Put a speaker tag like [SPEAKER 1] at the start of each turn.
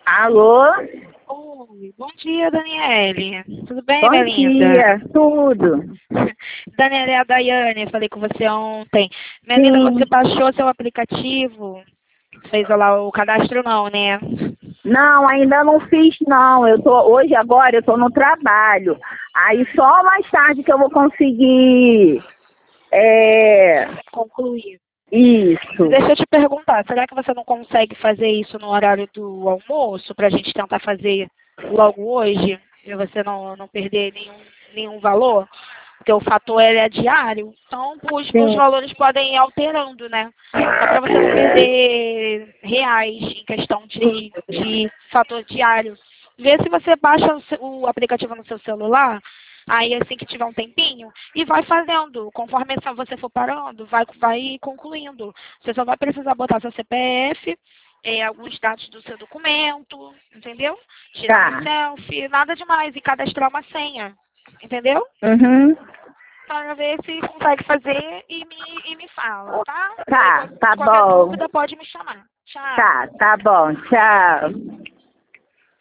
[SPEAKER 1] Alô?
[SPEAKER 2] Oi, bom dia, Daniele. Tudo bem,
[SPEAKER 1] Bom
[SPEAKER 2] minha linda?
[SPEAKER 1] dia, tudo.
[SPEAKER 2] Daniele, é a Daiane, eu falei com você ontem. Minha linda, você
[SPEAKER 1] Sim.
[SPEAKER 2] baixou seu aplicativo? Fez lá o cadastro não, né?
[SPEAKER 1] Não, ainda não fiz não. Hoje agora eu tô no trabalho. Aí só mais tarde que eu vou conseguir.
[SPEAKER 2] Concluí.
[SPEAKER 1] Isso.
[SPEAKER 2] Deixa eu te perguntar, será que você não consegue fazer isso no horário do almoço, pra gente tentar fazer logo hoje? E você não perder nenhum valor? Porque o fator ele é diário, então os
[SPEAKER 1] Sim.
[SPEAKER 2] valores podem ir alterando, né? Só para você não perder reais em questão de fator diário. Vê se você baixa o aplicativo no seu celular, aí assim que tiver um tempinho, e vai fazendo. Conforme você for parando, vai concluindo. Você só vai precisar botar seu CPF, alguns dados do seu documento, entendeu? Tirar uma
[SPEAKER 1] Tá.
[SPEAKER 2] selfie, nada demais, e cadastrar uma senha, entendeu?
[SPEAKER 1] Uhum.
[SPEAKER 2] Para ver se consegue fazer e me fala, tá? E aí,
[SPEAKER 1] Tá
[SPEAKER 2] qualquer
[SPEAKER 1] bom.
[SPEAKER 2] dúvida pode me chamar. Tchau.
[SPEAKER 1] Tá bom. Tchau.